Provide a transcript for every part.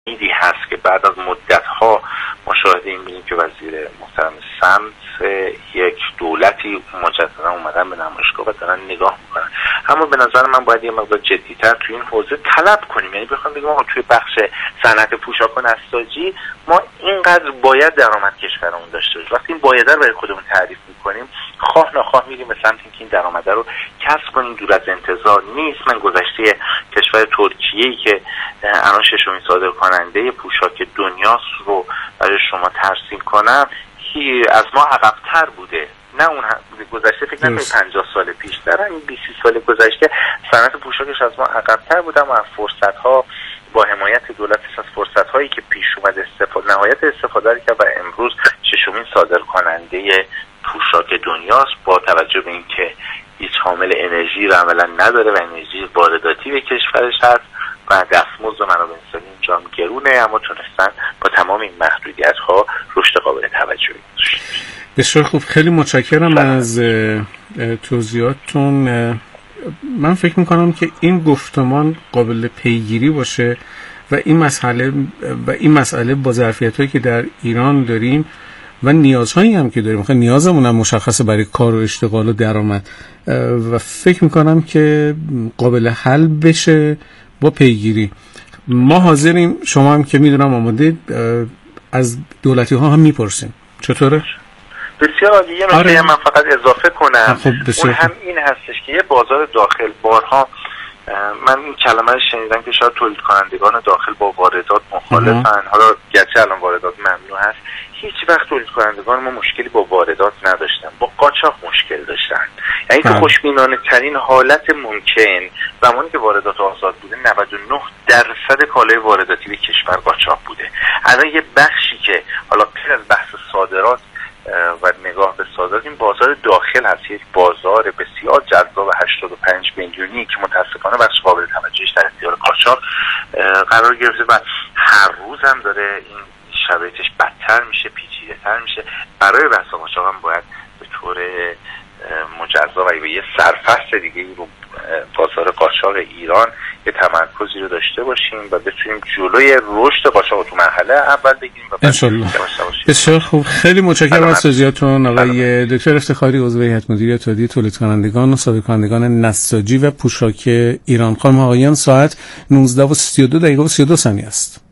ایدی هست که بعد از مدت‌ها مشاهده این بینیم که وزیر محترم سمت یک دولتی مجددا اومدن به نمایشگاه و دارن نگاه میکنن. اما به نظر من باید یه مقدار جدی‌تر تو این حوزه طلب کنیم، یعنی بخوام بگم آقا توی بخش صنعت پوشاک و نساجی ما اینقدر باید درآمد کشورمون داشته باشه. وقتی این باید رو برای خودمون تعریف میکنیم خواه نخواه میریم به سمت اینکه این درآمد رو کسب کنیم. دور از انتظار نیست. من گذشته کشور ترکیه‌ای که الان ششمین صادرکننده پوشاک دنیاست رو برای شما ترسیم کنم، از ما عقب‌تر بوده. نه اون گذشته فکر نکنید 50 سال پیش، در همین 20 سال گذشته صنعت پوشاکش از ما عقب‌تر بوده، اما فرصت‌ها با حمایت دولتش از فرصت‌هایی که پیش اومد نهایت استفاده کرد و امروز ششمین صادرکننده پوشاک دنیاست. با توجه به اینکه هیچ حامل انرژی رو عملا نداره و انرژی وارداتی به کشورش هست و دستمزد و منابع انسانی اینجا هم گرونه، اما تونستن با تمام این محدودیت‌ها رشد قابل توجهی داشته. بسیار خوب، خیلی متشکرم از توضیحاتتون. من فکر میکنم که این گفتمان قابل پیگیری باشه و این مسئله با ظرفیت‌هایی که در ایران داریم و نیازهایی هم که داریم، نیازمون هم مشخصه برای کار و اشتغال و درآمد و فکر میکنم که قابل حل بشه با پیگیری. ما حاضریم، شما هم که میدونم آماده، از دولتی ها هم میپرسیم. چطوره؟ بسیار عالی. یه نکته من فقط اضافه کنم، اون هم این هستش که یه بازار داخل بارها من این کلمه رو شنیدم که شاید تولید کنندگان داخل با واردات مخالفن. حالا گرچه الان واردات ممنوع هست، هیچ وقت تولید کنندگان ما مشکلی با واردات نداشتن، با قاچاق مشکل داشتن. یعنی تو خوشبینانه ترین حالت ممکن زمانی که واردات آزاد بوده 99% کالای وارداتی به کشور قاچاق بوده. الان یه بخشی که حالا غیر از بحث صادرات و نگاه به صادرات، این بازار داخل هست، یک بازار بسیار جذاب 85 میلیونی که متاسفانه بخش قابل توجهش در اختیار قاچاق قرار گرفته و هر روز هم داره این شرایطش بدتر میشه، پیچیده‌تر میشه. برای بحث قاچاق هم باید به طور مجزا و به یه سرفصل دیگه رو بازار قاچاق ایران یه تمرکزی رو داشته باشیم و بتونیم جلوی رشد قاچاق تو مرحله اول بگیریم و انشالله. بسیار خوب، خیلی متشکرم از توضیحاتتون آقای دکتر افتخاری، عضو هیئت مدیره اتحادیه تولید کنندگان و صادرکنندگان نساجی و پوشاک ایران. خانم آقایان، ساعت 19:32 است.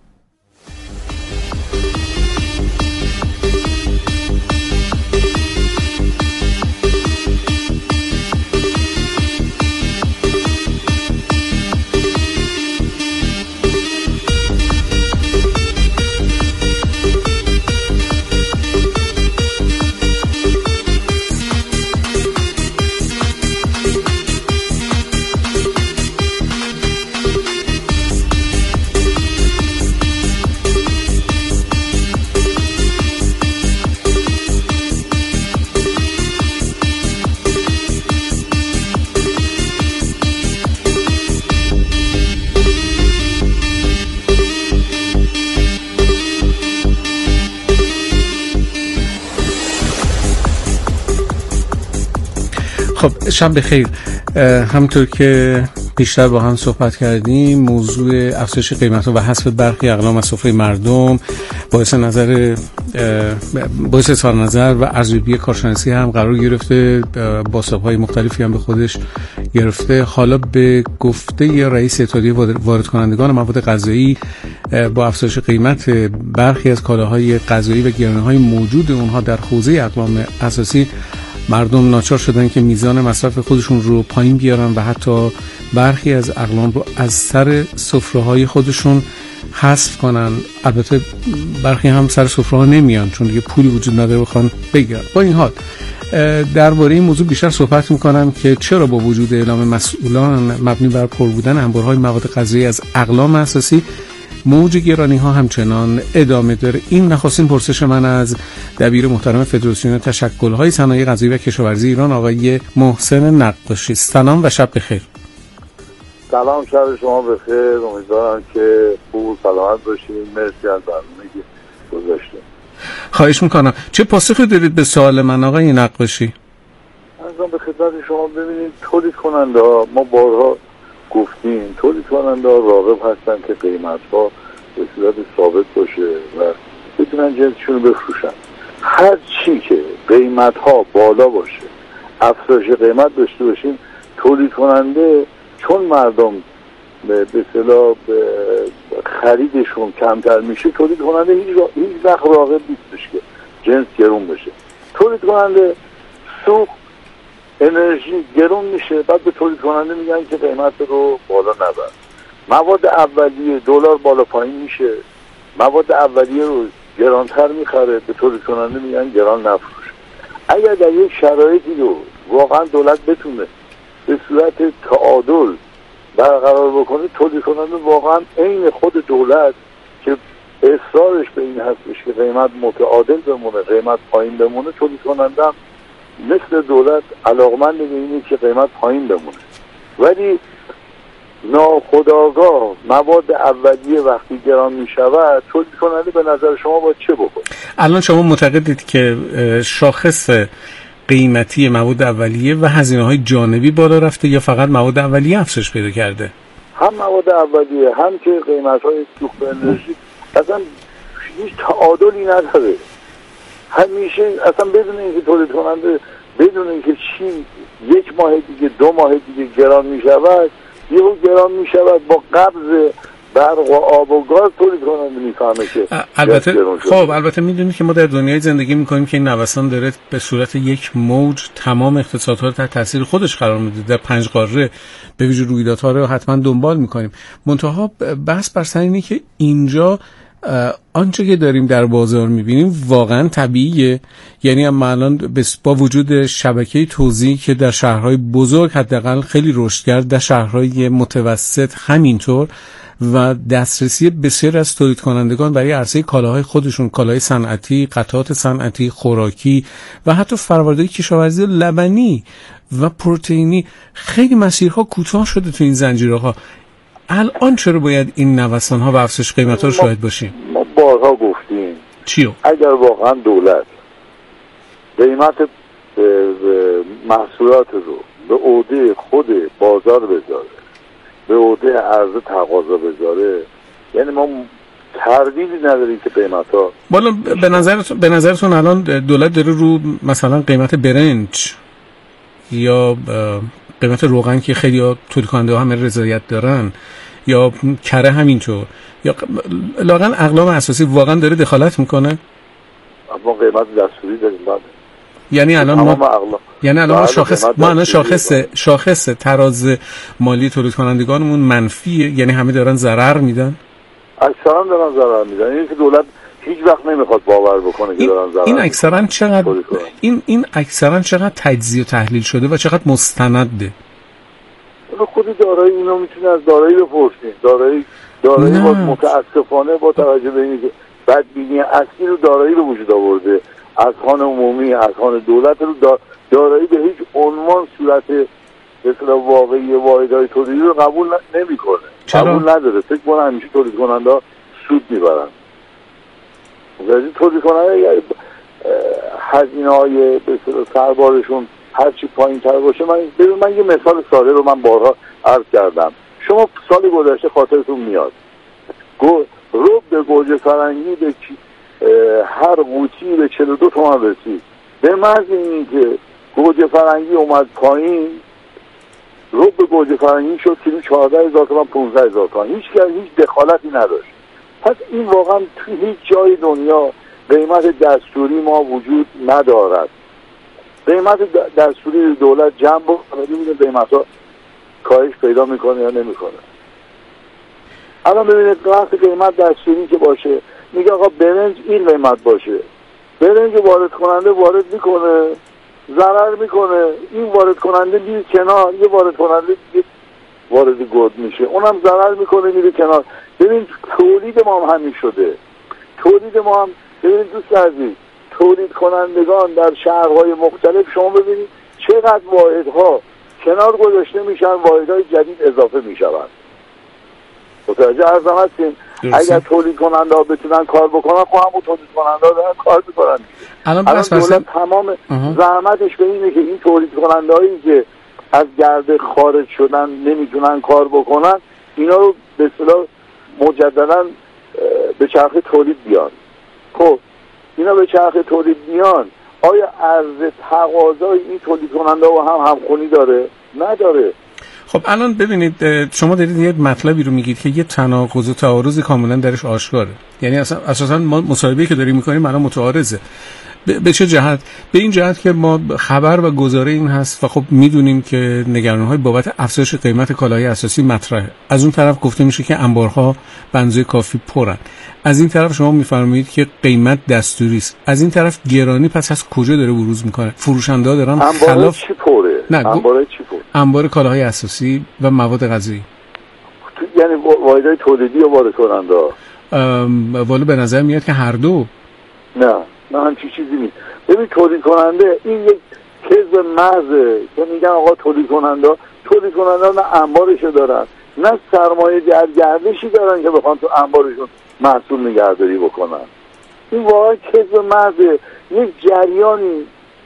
خب، شب بخیر. همونطور که بیشتر با هم صحبت کردیم، موضوع افزایش قیمت‌ها و حذف برخی اقلام از سفره مردم باعث اظهار نظر و ارزیابی کارشناسی هم قرار گرفته، بازتاب‌های مختلفی هم به خودش گرفته. حالا به گفته رئیس اتحادیه واردکنندگان مواد غذایی، با افزایش قیمت برخی از کالاهای غذایی و گرانی‌های موجود اونها در حوزه اقلام اساسی، مردم ناچار شدن که میزان مصرف خودشون رو پایین بیارن و حتی برخی از اقلام رو از سر سفره‌های خودشون حذف کنن. البته برخی هم سر سفره‌ها نمیان چون دیگه پولی وجود نداره بخوان بگیرن. با این حال درباره این موضوع بیشتر صحبت میکنم که چرا با وجود اعلام مسئولان مبنی بر پر بودن انبارهای مواد غذایی از اقلام اساسی، موج گرانی ها همچنان ادامه داره. این نخستین پرسش من از دبیر محترم فدراسیون تشکل های صنایع غذایی و کشاورزی ایران، آقای محسن نقاشی. سلام و شب بخیر. سلام، شب شما بخیر. امیدوارم که خوب سلامت باشید. مرسی از برنامه‌ای که گذاشتید. خواهش میکنم. چه پاسخی دارید به سوال من آقای نقاشی؟ ازم به خدمت شما. ببینید، تولید کننده ها، ما بارها گفتیم، تولید کننده ها راغب هستن که قیمت ها به صورت ثابت باشه و بتونن جنسشون رو بفروشن. هر چی که قیمت ها بالا باشه، افزایش قیمت داشته باشیم، تولید کننده چون مردم به اصطلاح خریدشون کمتر میشه، تولید کننده هیچ وقت راغب نیستش که جنس گرون بشه. تولید کننده سوخت انرژی گرون میشه، بعد به تولید کننده میگن که قیمت رو بالا نبر. مواد اولیه دلار بالا پایین میشه، مواد اولیه رو گرانتر میخره، به تولید کننده میگن گران نفروش. اگر در یک شرایطی رو واقعا دولت بتونه به صورت تعادل برقرار بکنه، تولید کننده واقعا عین خود دولت که اصرارش به این هستش که قیمت متعادل بمونه، قیمت پایین بمونه، تولید کننده هم مثل دولت علاقمند به اینه که قیمت پایین بمونه. ولی ناخودآگاه مواد اولیه وقتی گران می شود، تولید کننده به نظر شما باید چه بکنه؟ الان شما معتقدید که شاخص قیمتی مواد اولیه و هزینه‌های جانبی بالا رفته یا فقط مواد اولیه افزایش پیدا کرده؟ هم مواد اولیه هم که قیمت‌های سوخت انرژی اصلا هیچ تعادلی نداره. همیشه اصلا بدون اینکه تولید کننده بدون اینکه چی یک ماه دیگه 2 ماه دیگه گران می شود، یهو گران می شود، با قبض برق و آب و گاز تولید کننده میفهمه که البته البته میدونید که ما در دنیای زندگی میکنیم که این نوسان داره به صورت یک موج تمام اقتصادها رو تحت تاثیر خودش قرار میده. در 5 قاره به ویژه رویدادها رو حتما دنبال میکنیم. منتها بحث بر سر اینه که اینجا آنچه که داریم در بازار میبینیم واقعا طبیعیه. یعنی اما الان با وجود شبکه توزیع که در شهرهای بزرگ حداقل خیلی رشد کرد، در شهرهای متوسط همینطور، و دسترسی بسیار از تولید کنندگان برای عرضه کالاهای خودشون، کالای صنعتی، قطعات صنعتی، خوراکی و حتی فرآوردهای کشاورزی لبنی و پروتئینی، خیلی مسیرها کوتاه شده تو این زنجیرها. الان چرا باید این نوسان‌ها و افزایش قیمت‌ها رو شاهد باشیم؟ ما بارها گفتیم چیو؟ اگر واقعا دولت قیمت محصولات رو به عهده خود بازار بذاره، به عهده عرضه تقاضا بذاره، یعنی ما تردیدی نداریم که قیمت‌ها بالا. به نظرتون الان دولت داره رو مثلا قیمت برنج یا قیمت روغن که خیلی تولید کننده همه رضایت دارن، یا کره همینطور، یا لااقل اقلام اساسی واقعا داره دخالت میکنه؟ ما قیمت دستوری داریم بعد. یعنی الان ما شاخص تراز مالی تولید کنندگانمون منفیه، یعنی همه دارن ضرر میدن. اکثرا دارن ضرر میدن. این که دولت هیچ وقت نمیخواد باور بکنه که دارن ضرر. این اکثرا چقدر تجزیه و تحلیل شده و چقدر مستنده؟ خود دارایی اینو میتونه از دارایی بپرسید. دارایی با متاسفانه با توجه به اینکه بدبینی اصلی رو دارایی به وجود آورده، از خان عمومی، از خان دولت رو دارایی به هیچ عنوان صورت مثلا واقعی واحدهای تولیدی رو قبول نمیکنه. قبول نداره. فکر کنم همیشه تولید کننده سود میبرن. یعنی تولید کننده هزینه‌های به اصطلاح سربارشون هر چی پایین‌تر باشه. من یه مثال ساده رو من بارها عرض کردم. شما سال گذشته خاطرتون میاد رو به گوجه فرنگی به هر قوطی به 42 تومان رسید. به محض اینکه گوجه فرنگی اومد پایین، رو به گوجه فرنگی شد کیلو 14,000 تومان 15,000 تومان. هیچ دخالتی نداشت. پس این واقعا تو هیچ جای دنیا قیمت دستوری ما وجود ندارد. قیمت دستوری دولت جمع بکنه ببینه قیمت‌ها کاهش پیدا میکنه یا نمیکنه. الان ببینید وقتی قیمت دستوری که باشه میگه آقا برنج این قیمت باشه، برنج وارد کننده وارد میکنه ضرر میکنه، این وارد کننده میره کنار، یه وارد کننده دیگه وارد گرد میشه، اونم ضرر میکنه میره کنار. ببین تولید ما هم همین شده. تولید ما هم ببینید دوست عزیز، تولید کنندگان در شهرهای مختلف شما ببینید چقدر واحدها کنار گذاشته میشن، واحدهای جدید اضافه میشوند. متوجه عرضم هستیم؟ اگر تولید کننده ها بتونن کار بکنن خب همون تولید کننده ها دارن کار میکنن. الان دولت تمام زحمتش به اینه که این تولید کننده هایی که از گرده خارج شدن نمیتونن کار بکنن، اینا رو به اصطلاح مجددا به چرخه تولید بیان. خب اینا به چرخه تولید بیان، آیا عرض تقاضای این تولید کننده و همخونی داره؟ نداره. خب الان ببینید شما دارید یه مطلبی رو میگید که یه تناقض و تعارض کاملا درش آشکاره. یعنی اساسا ما مصاحبه‌ای که داریم میکنیم الان متعارضه. به چه جهت؟ به این جهت که ما خبر و گزاره این هست و خب میدونیم که نگرانی‌های بابت افزایش قیمت کالاهای اساسی مطرحه. از اون طرف گفته میشه که انبارها به اندازه کافی پرن. از این طرف شما میفرمایید که قیمت دستوری است. از این طرف گرانی پس از کجا داره بروز میکنه؟ فروشنده‌ها دارن خلاف چی پره؟ انبار چی پره؟ انبار کالاهای اساسی و مواد غذایی. یعنی واحدهای تولیدی و وارد کننده. والا به نظر میاد که هر دو. نه همچین چیزی نیست. ببین تولید کننده این یک کذب محضه که میگن آقا تولید کننده نه انبارشو دارن نه سرمایه گردشی دارن که بخوان تو انبارشون محصول نگهداری بکنن. این واقعا کذب محضه. یک جریانی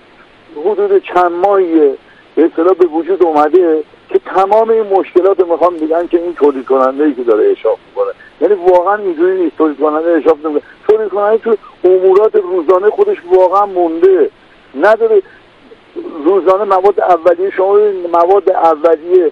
حدود چند ماهیه به اصطلاح به وجود اومده که تمام این مشکلات میخوام بگن که این تولید کننده‌ای که داره اشراف میکنه. یعنی واقعا اینجوری نیست. تولید کننده اشراف نمیکنه. تولید کننده تو امورات روزانه خودش واقعا مونده، نداره روزانه مواد اولیه. شما مواد اولیه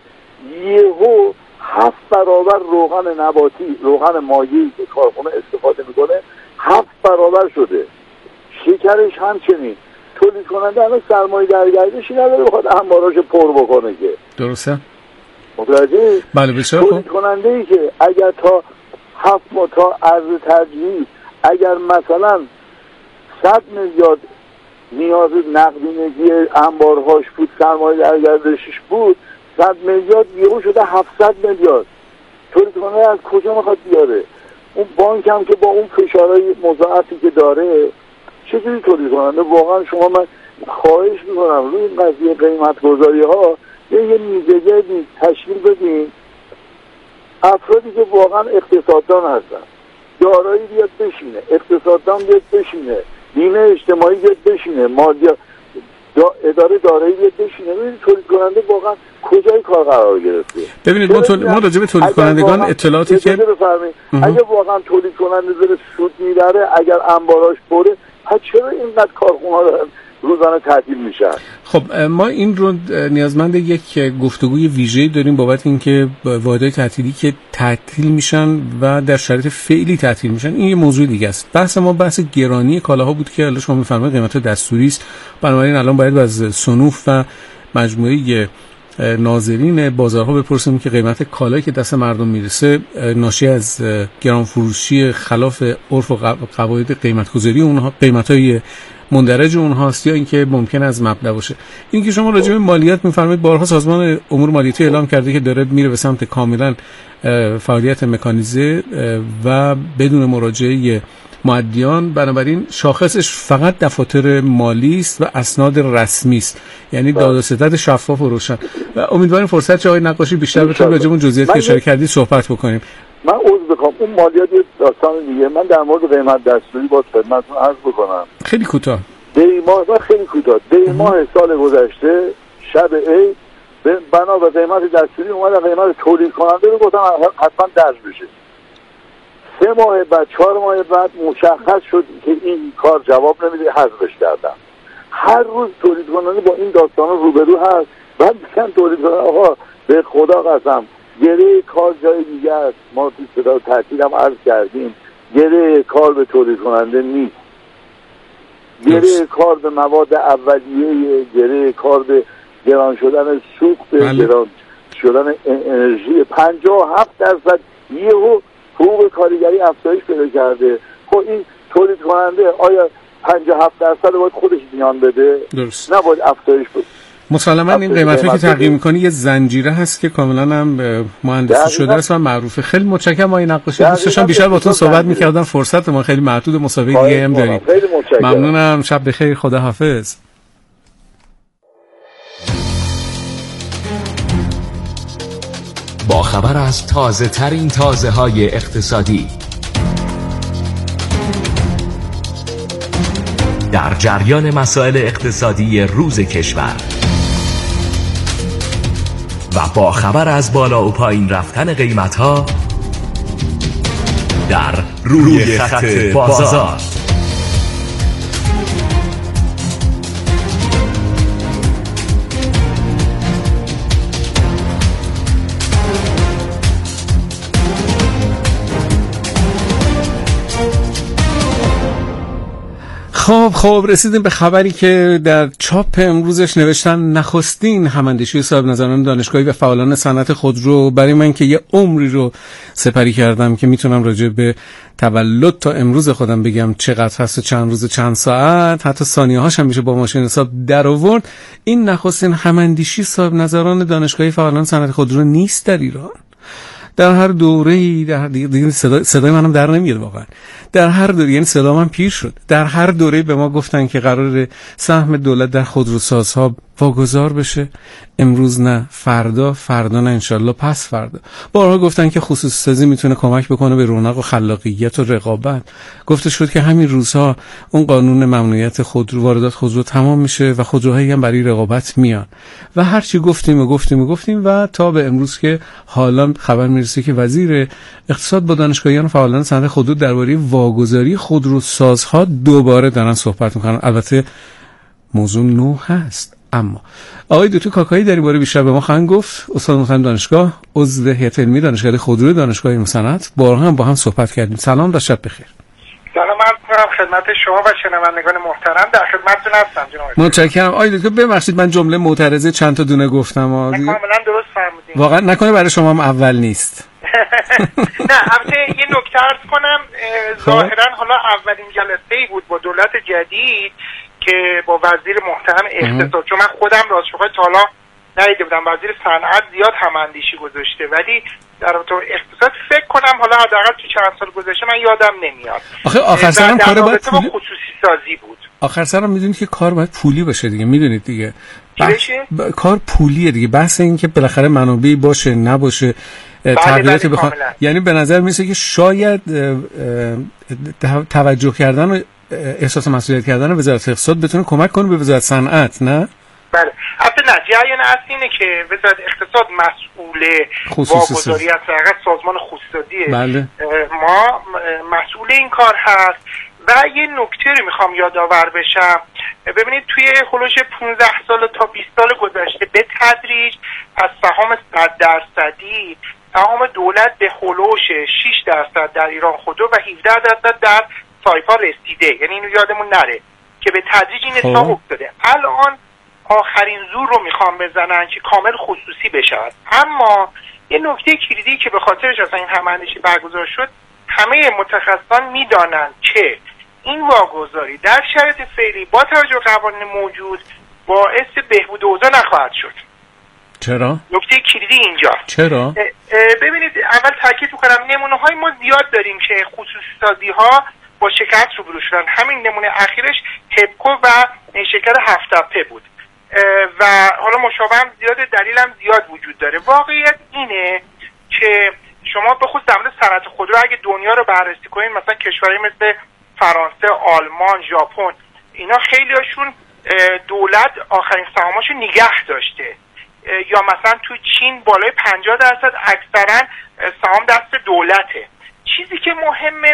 یهو 7 برابر روغن نباتی، روغن مایعی که کارخونه استفاده میکنه 7 برابر شده. شکرش همچنین. تولید کننده الان سرمایه گردشی نداره بخواد انباراشو پر بکنه که. درسته؟ متوجه؟ بله بسیار خوب. تولید کننده ای که اگر تا 7 ماه تا عرض تجهیز اگر مثلا 100 میلیارد نیاز نقدینگی انبارهاش بود، سرمایه گردشش بود، 100 میلیارد یهو شده 700 میلیارد. تولید کننده از کجا میخواد بیاره؟ اون بانک هم که با اون فشارهای مضاعفی که داره چجوری تولید کننده؟ واقعا شما من خواهش میکنم روی این قضیه قیمت گذاری ها یه میزگردی تشکیل بدین. افرادی که واقعا اقتصاددان هستن، دارایی بیاد بشینه، اقتصاددان بیاد بشینه، بیمه اجتماعی بیاد بشینه، مالیات اداره دارایی بیاد بشینه. ببینید تولید کننده واقعا کجای کار قرار گرفته. ببینید ما راجع به تولید کنندگان اطلاعاتی که اگه واقعا تولید کننده داره سود میبره، اگر انباراش پره، پس چرا اینقدر کارخونه‌ها دارن روزانه تعطیل میشن؟ خب ما این رو نیازمند یک گفتگوی ویژه‌ای داریم بابت اینکه واحدهای تعطیلی که تعطیل میشن و در شرایط فعلی تعطیل میشن. این یه موضوع دیگه است. بحث ما بحث گرانی کالاها بود که الان شما میفرمایید قیمت دستوری است. بنابراین الان باید از صنوف و مجموعه ناظرین بازارها بپرسیم که قیمت کالایی که دست مردم میرسه ناشی از گران فروشی خلاف عرف و قواعد قیمت‌گذاری اونها، قیمت‌های مندرج اونهاست، یا اینکه ممکن از مبدا باشه. اینکه شما راجع به مالیات میفرمایید بارها سازمان امور مالیاتی اعلام کرده که داره میره به سمت کاملا فعالیت مکانیزه و بدون مراجعه مؤدیان، بنابراین شاخصش فقط دفاتر مالی است و اسناد رسمی است، یعنی داد و ستد شفاف و روشن. و امیدواریم فرصت چه آقای نقاشی بیشتر بتونیم راجع به اون جزئیات که اشاره کردید صحبت بکنیم. من عذر بخوام اون مالیات یه داستان دیگه. من در مورد قیمت دستوری با خدمتتون عرض بکنم خیلی کوتاه. دی ماه سال گذشته شب عید بنا به قیمت دستوری اومدن قیمت تولید کننده رو گفتن حتما درج بشه. 3 ماه بعد 4 ماه بعد مشخص شد که این کار جواب نمیده، حذفش کردن. هر روز تولید کننده با این داستان روبرو هست. بعد میگن تولید کننده آقا به خدا قسم گره کار جای دیگه است. ما تو صدا تعطیل هم عرض کردیم گره کار به تولید کننده نیست. گره کار به مواد اولیه، گره کار به گران شدن سوخت، گران شدن انرژی. 57% یهو حقوق کارگری افزایش پیدا کرده. خب این تولید کننده آیا 57% باید خودش میان بده؟ درست. نباید افزایش بده. مسلماً این قیمتی که تغییر می‌کنی یه زنجیره هست که کاملاً هم مهندسی شده است و معروفه. خیلی متشکرم آقای نقاشی. دوستشان بیشتر باهاتون صحبت می‌کردن، فرصت ما خیلی محدود، مسابقه دیگه هم داریم. ممنونم، شب بخیر، خداحافظ. با خبر از تازه‌ترین تازه‌های اقتصادی، در جریان مسائل اقتصادی روز کشور و با خبر از بالا و پایین رفتن قیمت‌ها در روی خط بازار. خب رسیدیم به خبری که در چاپ امروزش نوشتن نخستین هماندیشی صاحب نظران دانشگاهی و فعالان صنعت خودرو برای من که یه عمری رو سپری کردم که میتونم راجع به تولد تا امروز خودم بگم چقدر هست و چند روز و چند ساعت، حتی ثانیه هاش هم میشه با ماشین حساب در آورد. این نخستین هماندیشی صاحب نظران دانشگاهی فعالان صنعت خودرو نیست در ایران. در هر دوره‌ای دیگه صدای منم در نمیاد واقعا. در هر دوره، یعنی صدا من پیر شد، در هر دوره به ما گفتن که قرار سهم دولت در خودروسازها واگذار بشه. امروز نه، فردا نه، انشالله پس فردا. بارها گفتن که خصوصی سازی میتونه کمک بکنه به رونق و خلاقیت و رقابت. گفته شد که همین روزها اون قانون ممنوعیت واردات خودرو تمام میشه و خودروهایی هم برای رقابت میان و هرچی گفتیم و تا به امروز که حالا خبر میرسه که وزیر اقتصاد با دانشگاهیان و فعالان صنعت خودرو درباره واگذاری خودروسازها دوباره دارن صحبت میکنن. البته موضوع نو هست، اما آقای دکتر کاکایی در این باره بیشتر به ما خواهند گفت. استاد محترم دانشگاه، عضو هیئت علمی دانشکده خودرو دانشگاه علم صنعت، بارها هم با هم صحبت کردیم. سلام و شب بخیر. سلام عرض می‌کنم خدمت شما و شنوندگان محترم. در خدمتتون هستم جناب. متشکرم. آقای دکتر ببخشید من جمله معترضه چند تا دونه گفتم. کاملا درست فرمودید. واقعا نکنه برای شما هم اول نیست. نه، البته یه نکته عرض کنم. ظاهرا حالا اولین جلسه‌ای بود با دولت جدید که با وزیر محترم اقتصاد، چون من خودم راستش بخوام تا حالا ندیده بودم، وزیر صنعت زیاد هماندیشی گذاشته، ولی در طور اقتصاد فکر کنم حالا حداقل تو چند سال گذشته من یادم نمیاد. آخر سرم کار باید پولی خصوصی سازی بود. آخر سرم میدونید که کار باید پولی باشه دیگه، میدونید دیگه. کار پولیه دیگه. بحث این که بالاخره منابعی باشه نباشه تغییراتی بخوام، یعنی به نظر میسه که شاید توجه کردن و احساس مسئولیت کردن وزارت اقتصاد بتونه کمک کنه به وزارت صنعت. نه بله، البته نه، جریان اصلی اینه که وزارت اقتصاد مسئول واگذاری است، فقط سازمان خصوصیه. بله. ما مسئول این کار هست. و یه نکته رو میخوام یادآور بشم. ببینید توی هولوش 15 سال تا 20 سال گذشته به تدریج از سهام 100% سهام دولت به هولوش 6% در ایران خودرو و 17% در سایپا رسیده. یعنی اینو یادمون نره که به تدریج این اتفاق افتاده. الان آخرین زور رو میخوام بزنن که کامل خصوصی بشه. اما یه نکته کلیدی که به خاطرش اصلا این هماندیشی برگزار شد، همه متخصصان میدانن که این واگذاری در شرایط فعلی با توجه به قوانین موجود باعث بهبود اوضاع نخواهد شد. چرا؟ نکته کلیدی اینجا. چرا؟ ببینید، اول تاکید می‌کنم نمونه‌های ما زیاد داریم که خصوصی سازی‌ها با شکست روبرو شدن. همین نمونه اخیرش هپکو و شرکت هفت‌تپه بود و حالا مشابه هم زیاد، دلیلم زیاد وجود داره. واقعیت اینه که شما به خصوص در مورد صنعت خودرو اگه دنیا رو بررسی کنید، مثلا کشورهای مثل فرانسه، آلمان، ژاپن، اینا خیلیاشون دولت آخرین سهاماشو نگه داشته، یا مثلا تو چین بالای 50% اکثرا سهام دست دولته. چیزی که مهمه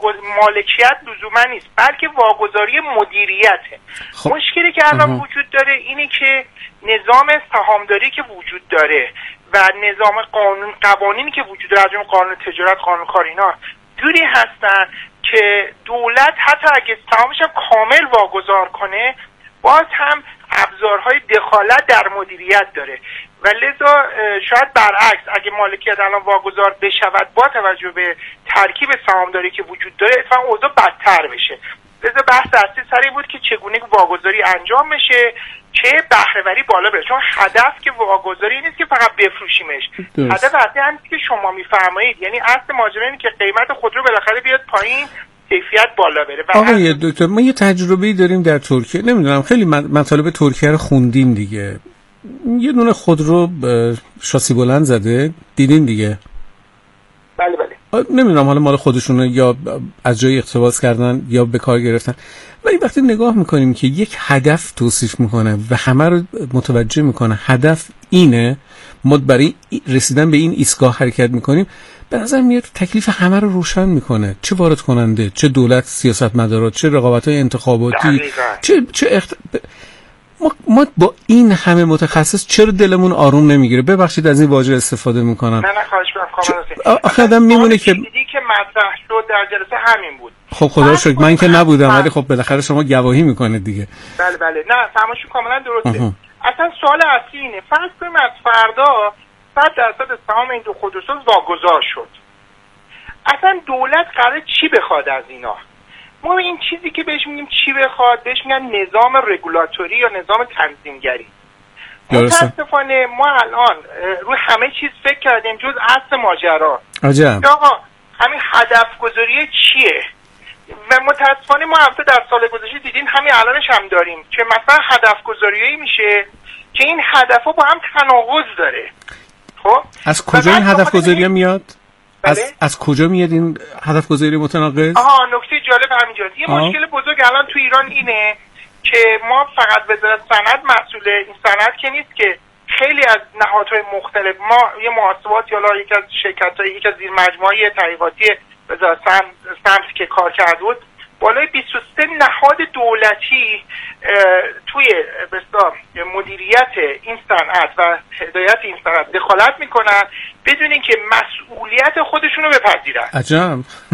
مالکیت لزوما نیست، بلکه واگذاری مدیریته. مشکلی که الان وجود داره اینه که نظام سهامداری که وجود داره و نظام قوانینی که وجود داره، از جمله قانون تجارت، قانون کار، اینا جوری هستن که دولت حتی اگه سهامش هم کامل واگذار کنه باز هم ابزارهای دخالت در مدیریت داره و لذا شاید برعکس اگه مالکیت الان واگذار بشود با توجه به ترکیب سهامداری که وجود داره اتفاقا اوضاع بدتر بشه. لذا بحث اصلی سر این بود که چگونه واگذاری انجام بشه که بهره‌وری بالا بره، چون هدف که واگذاری نیست که فقط بفروشیمش. هدف اصلی همین که شما میفرمایید، یعنی اصل ماجرا اینه که قیمت خودرو بالاخره بیاد پایین، کیفیت بالا بره. آقای دکتر، ما یه تجربه‌ای داریم در ترکیه، نمیدونم خیلی مطالب ترکیه رو خوندیم دیگه. یه دونه خودرو شاسی بلند زده، دیدین دیگه؟ بله بله. نمیدونم حالا مال خودشونه یا از جای اقتباس کردن یا به کار گرفتن، ولی وقتی نگاه میکنیم که یک هدف توصیف میکنه و همه رو متوجه میکنه هدف اینه، ما برای رسیدن به این ایستگاه حرکت میکنیم، به نظر میاد تکلیف همه رو روشن میکنه، چه وارد کننده، چه دولت، سیاستمدارا، چه رقابت‌های انتخاباتی، ما با این همه متخصص چرا دلمون آروم نمیگیره؟ ببخشید از این واژه استفاده میکنم. نه خواهش می‌کنم. آخه آدم میمونه که چیزی که مطرح شد در جلسه همین بود. خب خدا رو شکر من که نبودم، ولی خب بالاخره شما گواهی میکنه دیگه. بله نه فرمایشون کاملا درسته. اصلا سوال اصلی اینه، فرض کنیم از فردا 100% سهام این دو خودروساز واگذار شد. اصلا دولت قراره چی بخواد از اینا؟ ما این چیزی که بهش میگیم چی بخواد، بهش میگن نظام رگولاتوری یا نظام تنظیمگری. متاسفانه ما الان روی همه چیز فکر کردیم جز اصل ماجرا. عجب. آقا همین هدف گذاری چیه؟ و متاسفانه ما البته در سال گذشته دیدیم، همین الانش هم داریم که مثلا هدف گذاریایی میشه که این هدفها با هم تناقض داره. خب از کجا این هدف گذاری میاد؟ از کجا میاد این هدف گذاری متناقض؟ نکته جالب همینجاست. یه مشکل بزرگ الان تو ایران اینه که ما فقط وزارت صنعت مسئول این صنعت که نیست، که خیلی از نهادهای مختلف، ما یه محاسبات یا یک از شرکت‌های یک از زیر مجموعه تحقیقاتی وزارت صنعت که کار کرده بود، بالای 23 نهاد دولتی توی بسیار مدیریت این صنعت و هدایت این صنعت دخالت میکنن بدون اینکه مسئولیت خودشون رو بپذیرن. عجب.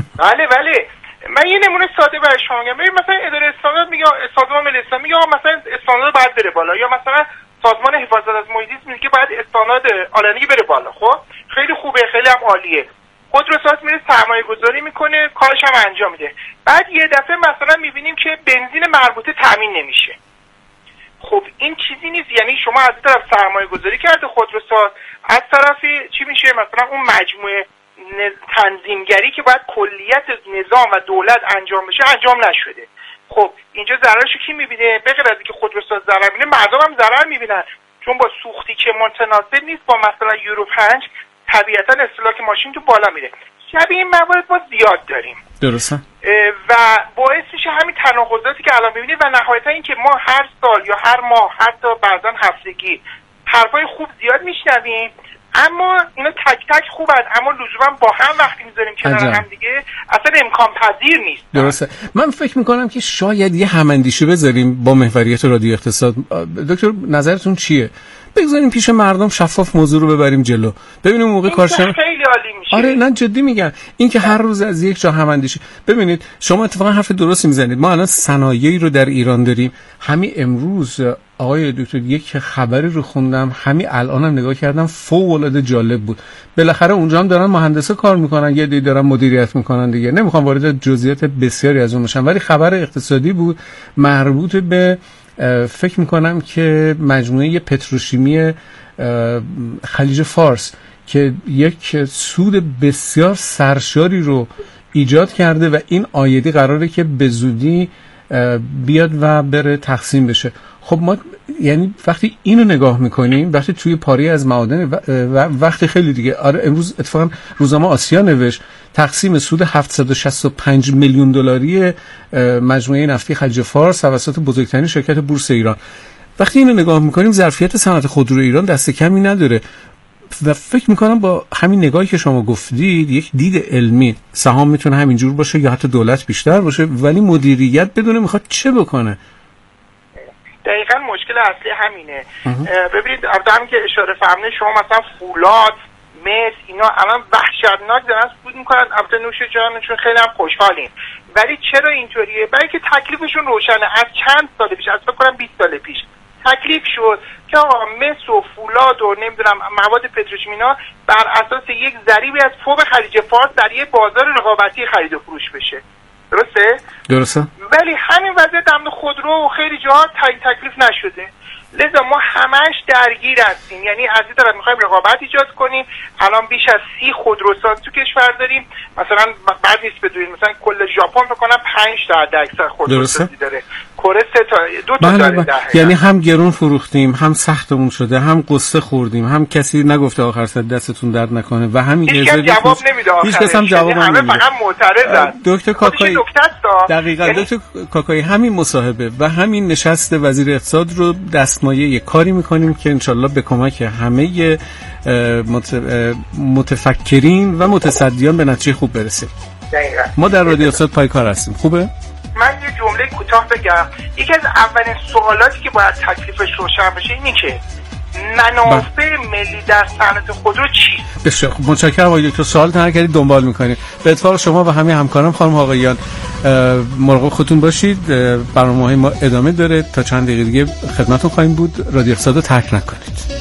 بله من یه نمونه ساده برای شما میگم. مثلا اداره استاندارد میگه، سازمان ملی استاندارد میگه مثلا استاندارد باید بره بالا، یا مثلا سازمان حفاظت از محیط زیست میگه باید استاندارد عالمی بره بالا. خب خیلی خوبه، خیلی هم عالیه. خودروساز میره سرمایه گذاری میکنه، کارش هم انجام میده. بعد یه دفعه مثلا میبینیم که بنزین مربوطه تامین نمیشه. خب این چیزی نیست، یعنی شما از طرف سرمایه گذاری کرده خودروساز، از طرفی چی میشه؟ مثلا اون مجموعه تنظیمگری که باید کلیت نظام و دولت انجام بشه انجام نشده. خب اینجا ضررشو کی میبینه؟ به غیر از اینکه خودروساز ضرر میبینه، مردم هم ضرر میبینن، چون با سوختی که متناسب نیست با مثلا یورو 5 طبیعتا استهلاک ماشین تو بالا میره. شبیه این موارد ما زیاد داریم. درسته. و باعث میشه همین تناقضاتی که الان میبینید و نهایتا این که ما هر سال یا هر ماه حتی بعضا هفتگی حرفای خوب زیاد میشنویم، اما اینا تک تک خوبن، اما لزوما با هم وقتی میذاریم کنار هم دیگه اصلا امکان پذیر نیست. درسته. من فکر میکنم که شاید یه هماندیشی بذاریم با محوریت رادیو اقتصاد. دکتر نظرتون چیه؟ بگذاریم پیش مردم شفاف موضوع رو ببریم جلو، ببینیم موقع کارشناس خیلی عالی میشه. آره نه جدی میگم، این که هر روز از یک جا هماندیشی. ببینید شما اتفاقا حرف درستی میزنید. ما الان صنایعی رو در ایران داریم. همین امروز آقای دکتر یک خبری رو خوندم، همین الانم نگاه کردم، فوق العاده جالب بود. بالاخره اونجا هم دارن مهندسا کار میکنن، یه دی دارن مدیریت میکنن دیگه. نمیخوام وارد جزئیات بسیاری از اون بشم، ولی خبر اقتصادی بود مربوط به فکر میکنم که مجموعه پتروشیمی خلیج فارس که یک سود بسیار سرشاری رو ایجاد کرده و این عایدی قراره که به زودی بیاد و بره تقسیم بشه. خب ما یعنی وقتی اینو نگاه میکنیم، وقتی توی پاره از معادن و وقتی خیلی دیگه، آره امروز اتفاقا روزنامه آسیا نوشت تقسیم سود 765 میلیون دلاری مجموعه نفتی خلیج فارس توسط بزرگترین شرکت بورس ایران. وقتی اینو نگاه میکنیم ظرفیت صنعت خودرو ایران دست کمی نداره و فکر میکنم با همین نگاهی که شما گفتید یک دید علمی، سهام میتونه همینجور باشه یا حتی دولت بیشتر باشه، ولی مدیریت بدونه میخواد چه بکنه. دقیقاً مشکل اصلی همینه. ببینید همین که اشاره فرمودید شما مثلا فولاد، مس، اینا الان وحشتناک دارن سود میکنن. البته نوش جانشون خیلی هم خوشحالیم، ولی چرا اینطوریه؟ برای که تکلیفشون روشنه. از چند سال پیش، از فکر کنم 20 سال پیش تکلیف شد که آقا مس و فولاد و نمیدونم مواد پتروشیمی اینا بر اساس یک ضریبی از فوق خلیج فارس در یک بازار رقابتی خرید و فروش بشه. درسته؟ ولی همین وضعیت امن خودرو خیلی جاها تکلیف نشده. لذا ما همش درگیر هستیم، یعنی از این طرف میخوایم رقابت ایجاد کنیم. الان بیش از 30 خودروساز تو کشور داریم، مثلا بعد نیست بدونید مثلا کل ژاپن فکر کنم 5% خودروسازی داره، کره 2 تا داره. یعنی هم گرون فروختیم، هم سختمون شده، هم قصه خوردیم، هم کسی نگفته آخر سر دستتون درد نکنه و همین هیچ کس جواب نمیده. هیچ کس هم جواب نمیده. همه فقط معترضن. دکتر کاکایی دقیقاً دکتر کاکایی همین مصاحبه و همین نشست وزیر اقتصاد رو دستمایه یک کاری میکنیم که انشالله به کمک همه متفکرین و متصدیان به نتیجه خوب برسیم. دقیقاً. ما در رادیو اقتصاد پایکار هستیم. خوبه؟ من یه جمله کوتاه بگم. یکی از اولین سوالاتی که باید تکلیفش روشن بشه اینه که منافع ملی در صنعت خودرو چیست؟ بسیار خوب، متشکرم آقای دکتر. سوال تنها کردید دنبال میکنیم. به اتفاق شما و همه همکاران خانم آقایان مراقب خودتون باشید. برنامه‌های ما ادامه داره. تا چند دقیقه دیگه خدمتتون خواهیم بود. رادیو اقتصاد رو ترک نکنید.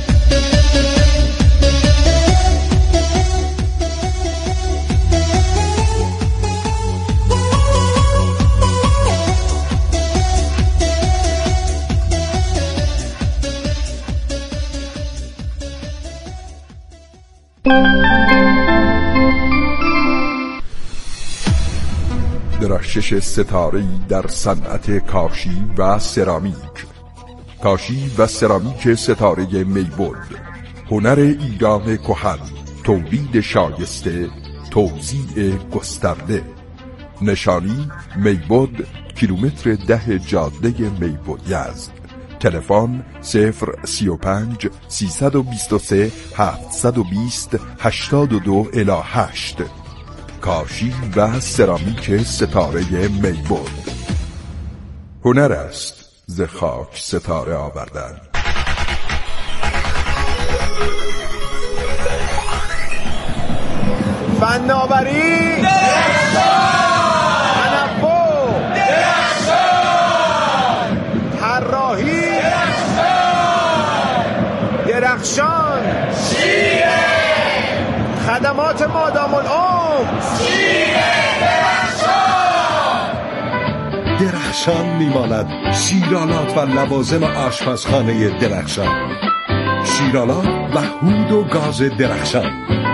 درخشش ستاره‌ای در صنعت کاشی و سرامیک. کاشی و سرامیک ستاره میبود، هنر ایران کهن، تولید شایسته، توزیع گسترده. نشانی میبود، کیلومتر 10 جاده میبود یزد. تلفن 035 323 720 82-8. کاشی و سرامیک ستاره میبود. هنر است ز خاک ستاره آوردن. فناوری تنوع طراحی درخشان خدمات مادام العمر درخشان میماند شیرالات و لوازم آشپزخانه درخشان. شیرالات و هود و گاز درخشان.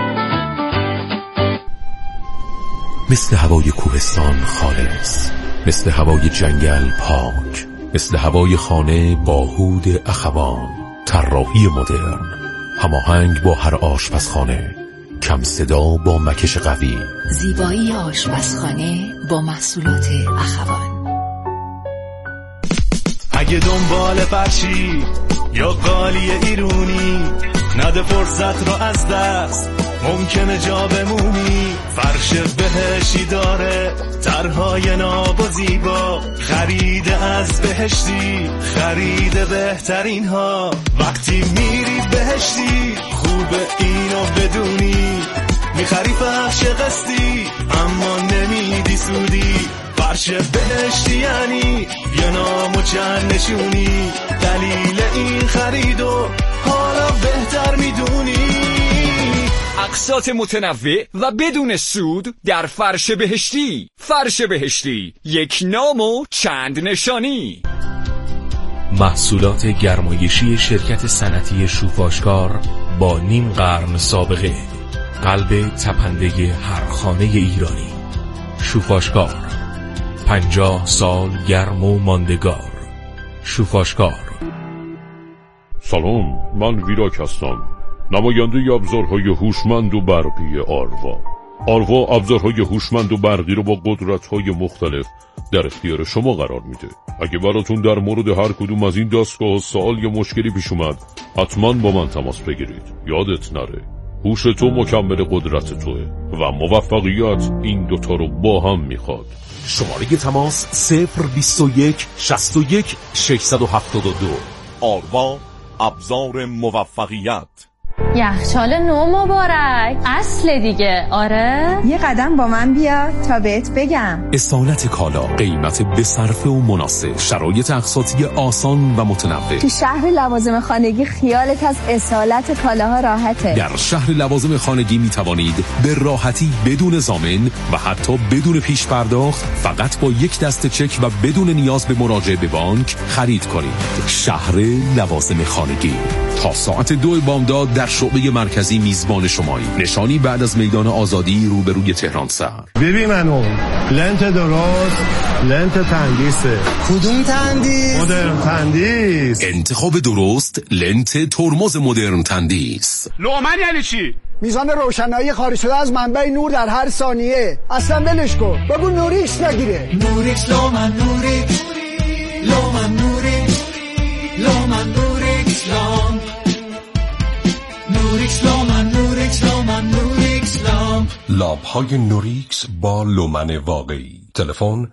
مثل هوای کوهستان خالص، مثل هوای جنگل پاک، مثل هوای خانه با هود اخوان. طراحی مدرن، هماهنگ با هر آشپزخانه، کم صدا با مکش قوی. زیبایی آشپزخانه با محصولات اخوان. اگه دنبال فرشی یا قالی ایرونی، نده فرصت رو از دست، ممکنه جا بمونی. فرش بهشتی داره طرحهای ناب و زیبا، خرید از بهشتی، خرید بهترین ها. وقتی میری بهشتی خوبه اینو بدونی، میخری فرش قسطی اما نمیدی سودی. فرش بهشتی یعنی یه نام و چند نشونی، دلیل این خریدو حالا بهتر میدونی. اقساط متنوع و بدون سود در فرش بهشتی. فرش بهشتی، یک نام و چند نشانی. محصولات گرمایشی شرکت صنعتی شوفاشکار با نیم قرن سابقه، قلب تپنده هر خانه ایرانی. شوفاشکار، 50 سال گرم و ماندگار. شوفاشکار. سلام، من ویراک هستم، نماینده ابزارهای هوشمند و برقی آلوا. آلوا ابزارهای هوشمند و برقی رو با قدرت‌های مختلف در اختیار شما قرار میده. اگه براتون در مورد هر کدوم از این دستگاه سوال یا مشکلی پیش اومد، حتما با من تماس بگیرید. یادت نره، هوش تو مکمل قدرت توه و موفقیت این دوتا رو با هم میخواد. شماره تماس 021 61 672. آلوا، ابزار موفقیت. یخچال نو مبارک، اصل دیگه. آره یه قدم با من بیا تا بهت بگم. اصالت کالا، قیمت بصرفه و مناسب، شرایط اقساطی آسان و متنوع. تو شهر لوازم خانگی خیالت از اصالت کالاها راحته. در شهر لوازم خانگی می توانید به راحتی بدون ضامن و حتی بدون پیش پرداخت، فقط با یک دسته چک و بدون نیاز به مراجعه به بانک خرید کنید. شهر لوازم خانگی، تا ساعت 2 بامداد در شعبه مرکزی میزبان شماییم. نشانی بعد از میدان آزادی روبروی تهران سر. ببین منو لنت درست، لنت تندیسه. کدوم تندیس؟ مدرن تندیس. انتخاب درست، لنت ترمز مدرن تندیس. لومن یعنی چی؟ میزان روشنایی خارج شده از منبع نور در هر ثانیه. اصلا ولش کن، بگو نوریکس نگیره. نوریکس لومن نوریکس، لومن نوریکس، لومن نوریکس لام، نوریکس لومن نوریکس، لومن نوریکس لام. لامپ‌های نوریکس با لومن واقعی. تلفن